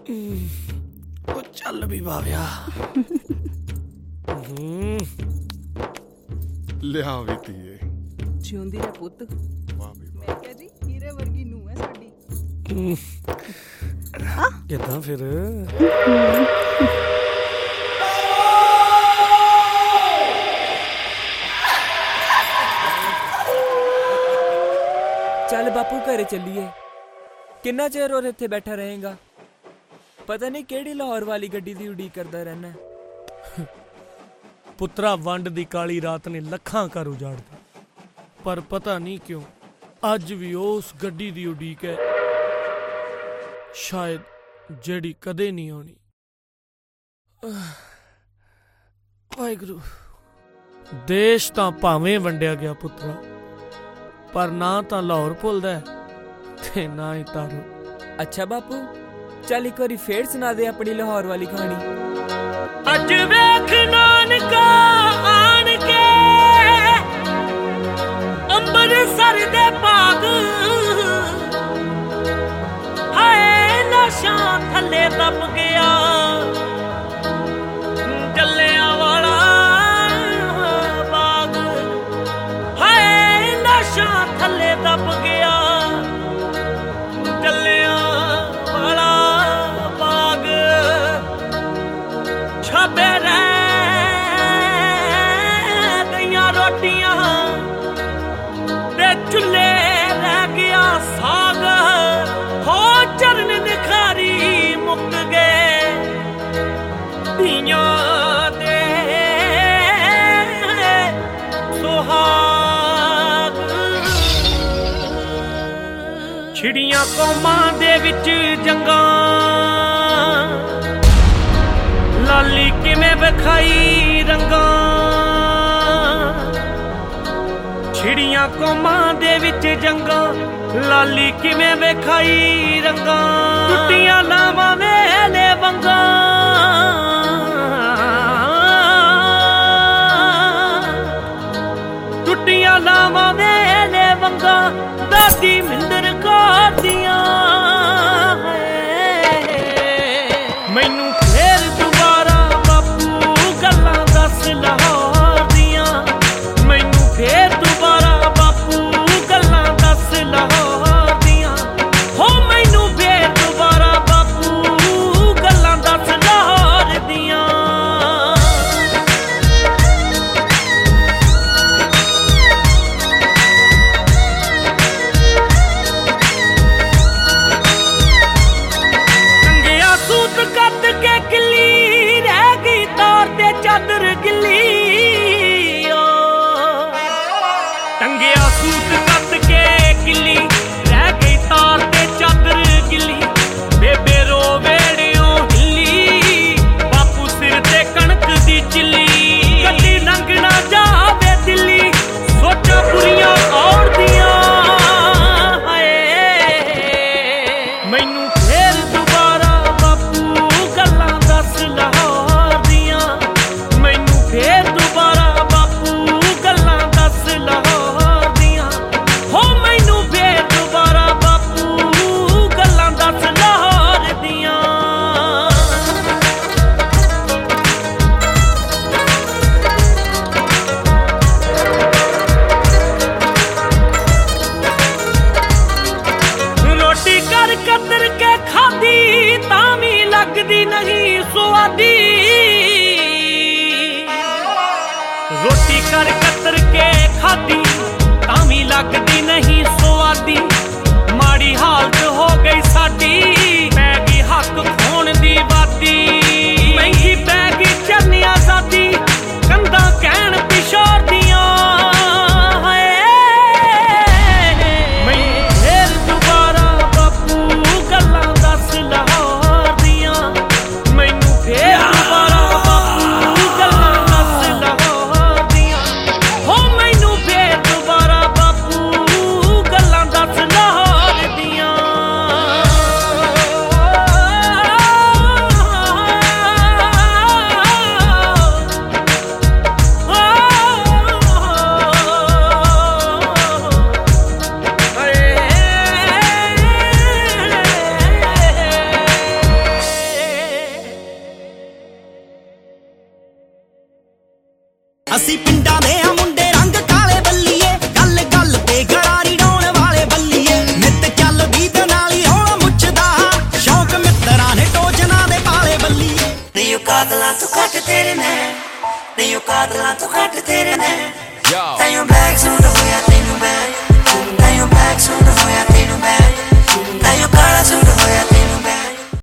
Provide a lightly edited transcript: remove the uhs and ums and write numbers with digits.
ਉਹ ਚੱਲ ਵੀ ਬਾਵਿਆ ਲਿਆ ਵੀ ਧੀਏ ਜਿਉਂਦੀ ਰਹਿ ਪੁੱਤ। ਵਾਹ ਵੀ ਮੈਂ ਕਿਹਾ ਜੀ ਹੀਰੇ ਵਰਗੀ ਨੂੰਹ ਹੈ ਸਾਡੀ। ਕਿੱਦਾਂ ਫਿਰ ਚੱਲ ਬਾਪੂ ਘਰੇ ਚੱਲੀਏ। ਕਿੰਨਾ ਚਿਰ ਹੋਰ ਇੱਥੇ ਬੈਠਾ ਰਹੇਗਾ? ਪਤਾ ਨਹੀਂ ਕਿਹੜੀ ਲਾਹੌਰ ਵਾਲੀ ਗੱਡੀ ਦੀ ਉਡੀਕ ਕਰਦਾ ਰਹਿਣਾ। ਪੁੱਤਰਾ ਵੰਡ ਦੀ ਕਾਲੀ ਰਾਤ ਨੇ ਲੱਖਾਂ ਘਰ ਉਜਾੜਦੇ, ਪਰ ਪਤਾ ਨਹੀਂ ਕਿਉਂ ਅੱਜ ਵੀ ਉਸ ਗੱਡੀ ਦੀ ਉਡੀਕ ਹੈ, ਸ਼ਾਇਦ ਜਿਹੜੀ ਕਦੇ ਨਹੀਂ ਆਉਣੀ। ਵਾਹਿਗੁਰੂ। ਦੇਸ਼ ਤਾਂ ਭਾਵੇਂ ਵੰਡਿਆ ਗਿਆ ਪੁੱਤਰਾ, ਪਰ ਨਾ ਤਾਂ ਲਾਹੌਰ ਭੁੱਲਦਾ ਤੇ ਨਾ ਹੀ ਤਾਰੋ। ਅੱਛਾ ਬਾਪੂ, ਚੱਲ ਇੱਕ ਵਾਰੀ ਫੇਰ ਸੁਣਾ ਦੇ ਆਪਣੀ ਲਾਹੌਰ ਵਾਲੀ ਕਹਾਣੀ। ਅੱਜ ਵੇਖ ਨਾਨਕਾ ਆਣ ਕੇ ਅੰਬਰਸਰ ਦੇ ਬਾਗ, ਹਾਏ ਲਾਸ਼ਾਂ ਥੱਲੇ ਦੱਬ ਗਿਆ ਜੱਲਿਆਂ ਵਾਲਾ ਬਾਗ, ਹਾਏ ਲਾਸ਼ਾਂ ਥੱਲੇ ਦੱਬ ਗਿਆ ਜੱਲਿਆਂ ਵਾਲਾ ਬਾਗ। ਛਾਬੇ ਰਹਿ ਗਈਆਂ ਰੋਟੀਆਂ ਤੇ ਚੁੱਲ੍ਹੇ ਰਹਿ ਗਿਆ ਸਾਗ, ਹੋ ਚਰਨ ਨਿਖਾਰੀ ਮੁੱਕ ਗਏ ਧੀਆਂ ਦੇ ਸੁਹਾਗ। ਛਿੜੀਆਂ ਕੌਮਾਂ ਦੇ ਵਿੱਚ ਜੰਗਾਂ, ਲਾਲੀ ਕਿਵੇਂ ਵਿਖਾਈ ਰੰਗਾਂ। ਛਿੜੀਆਂ ਕੌਮਾਂ ਦੇ ਵਿੱਚ ਜੰਗਾਂ, ਲਾਲੀ ਕਿਵੇਂ ਵਿਖਾਈ ਰੰਗਾਂ। ਟੁੱਟੀਆਂ ਲਾਵਾਂ ਵੇਲੇ ਵੰਗਾਂ, ਟੁੱਟੀਆਂ ਲਾਵਾਂ ਵੇਲੇ ਵੰਗਾਂ। ਦਾਦੀ ਮਿੰਦਰ ਕੌਰ ਦੀਆਂ ਮੈਨੂੰ ਫੇਰ ਦੁਬਾਰਾ ਬਾਪੂ ਗੱਲਾਂ ਦੱਸ ਲਾਹੌਰ ਦੀਆਂ। ਮੈਨੂੰ ਫੇਰ ਦੁਬਾਰਾ ਬਾਪੂ ਗੱਲਾਂ ਦੱਸ ਲਾਹੌਰ ਦੀਆਂ। ਹੋ ਮੈਨੂੰ ਫੇਰ ਦੁਬਾਰਾ ਬਾਪੂ ਗੱਲਾਂ ਦੱਸ ਲਾਹੌਰ ਅਸੀਂ ਪਿੰਡਾਂ ਦੇ ਆ ਮੁੰਡੇ ਰੰਗ ਕਾਲੇ ਬੱਲੀਏ, ਗੱਲ ਗੱਲ ਤੇ ਗਰਾਰੀ ਡਾਉਣ ਵਾਲੇ ਬੱਲੀਏ। ਨਿੱਤ ਚੱਲਦੀ ਤੇ ਨਾਲ ਹੀ ਹੌਲਾ ਮੁੱਛਦਾ, ਸ਼ੌਕ ਮਿੱਤਰਾਂ ਨੇ ਟੋਚਨਾ ਦੇ ਪਾਲੇ ਬੱਲੀਏ। ਨਹੀਂ ਕਾਤਲਾਂ ਤੋਂ ਘੱਟ ਤੇਰੇ ਮੈਂ, ਨਹੀਂ ਕਾਤਲਾਂ ਤੋਂ ਘੱਟ ਤੇਰੇ